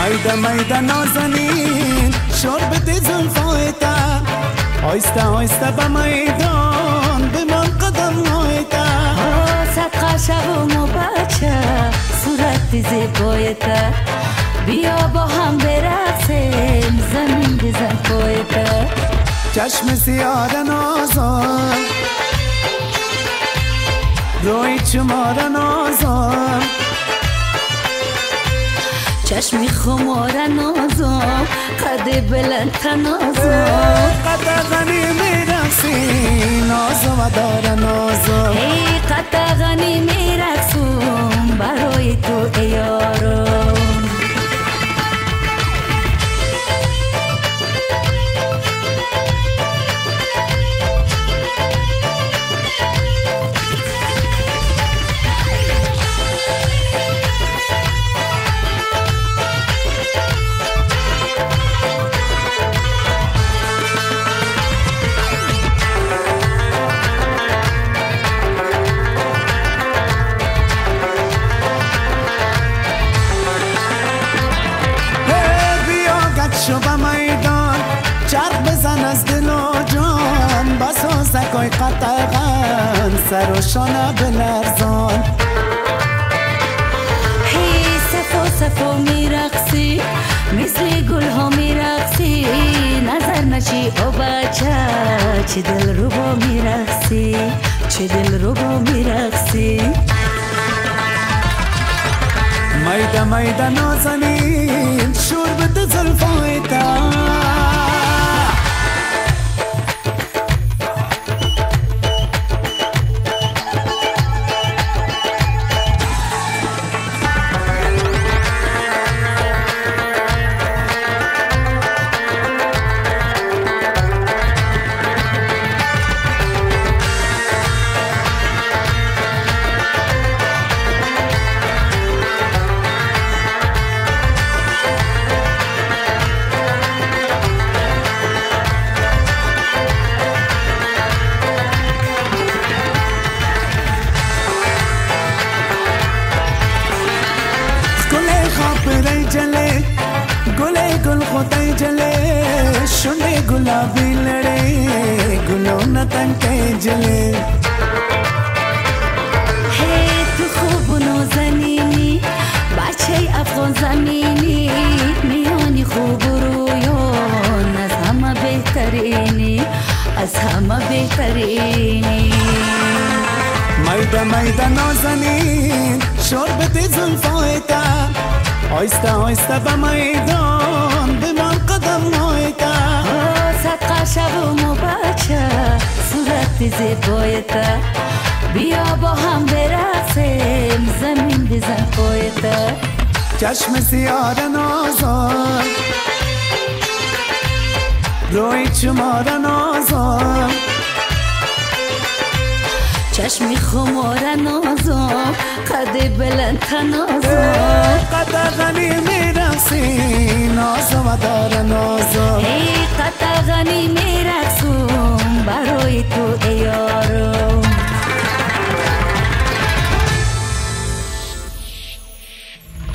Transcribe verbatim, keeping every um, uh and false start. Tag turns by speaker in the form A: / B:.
A: میده میده نازنین شربت زلفایتا آیسته آیسته به میدان بمان قدم نایتا
B: صدقه شوم و بچه صورت زیبایتا بیا با هم برقصیم زمین بزن پایتا
A: چشم سیاه نازم روی چمار نازم
B: چشمی خمار نازم قد بلند تنازم
A: قد غنی میرقصی نازم و دار نازم
B: ای قد غنی میرقصم برای تو ای یارم
A: شو به میدان چرخ بزن از دل و جان بسا زکای قطعان سر و شانه بلرزان
B: هی صفا صفا میرقصی مثل گل ها میرقصی نظر نشی او بچه چه دل رو با میرقصی چه دل رو با میرقصی
A: میده میده نازنین شربت زلفایتا جله گله گل خدای جله شونه گلابی لڑے گلو نتن کے جله
B: هی تو خوب و نازنینی بچه افغان زمینی میانی خوب و رویان از همه بهترینی از همه بهترینی
A: میده میده نازنین شربت زلفایتا آیسته آیسته به میدان بمان قدم نایتا
B: صدقه شوم و بچه صورت زیبایتا بیا با هم برقصیم زمین بزن پایتا
A: چشم سیاه نازم روی چمار نازم
B: چشمی خمار نازم قد بلند تنازم
A: قد غنی میرقصی نازم و دار نازم